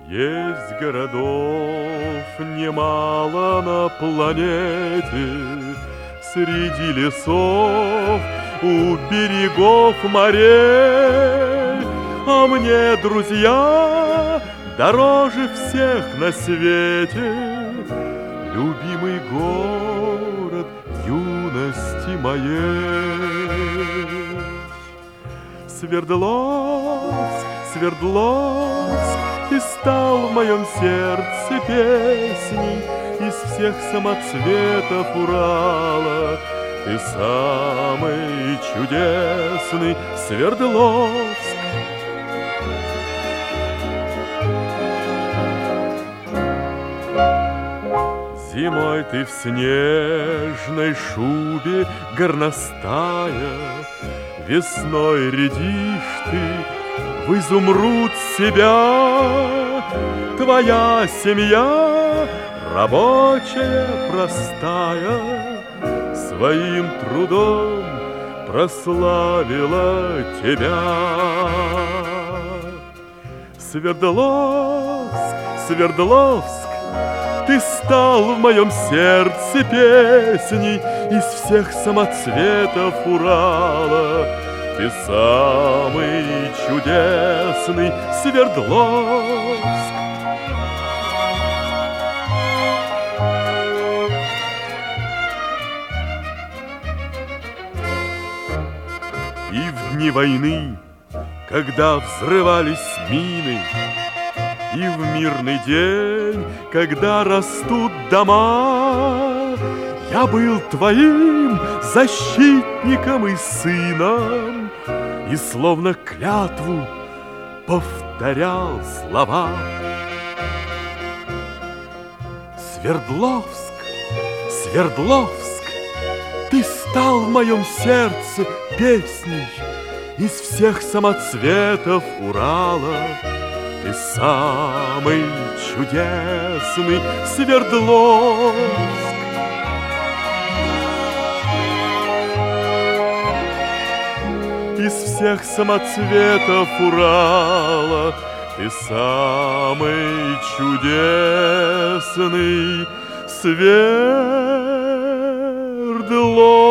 Есть городов немало на планете, среди лесов, у берегов морей. А мне, друзья, дороже всех на свете любимый город юности моей. Свердловск, Свердловск, ты стал в моем сердце песней из всех самоцветов Урала. Ты самый чудесный Свердловск. Зимой ты в снежной шубе горностая, весной рядишь ты в изумруд себя. Твоя семья рабочая, простая, своим трудом прославила тебя. Свердловск, Свердловск, ты стал в моем сердце песней из всех самоцветов Урала. Ты самый чудесный Свердловск. И в дни войны, когда взрывались мины, и в мирный день, когда растут дома, я был твоим защитником и сыном, и словно клятву повторял слова. Свердловск, Свердловск, ты стал в моем сердце песней из всех самоцветов Урала. Ты самый чудесный Свердловск. Из всех самоцветов Урала ты самый чудесный Свердловск.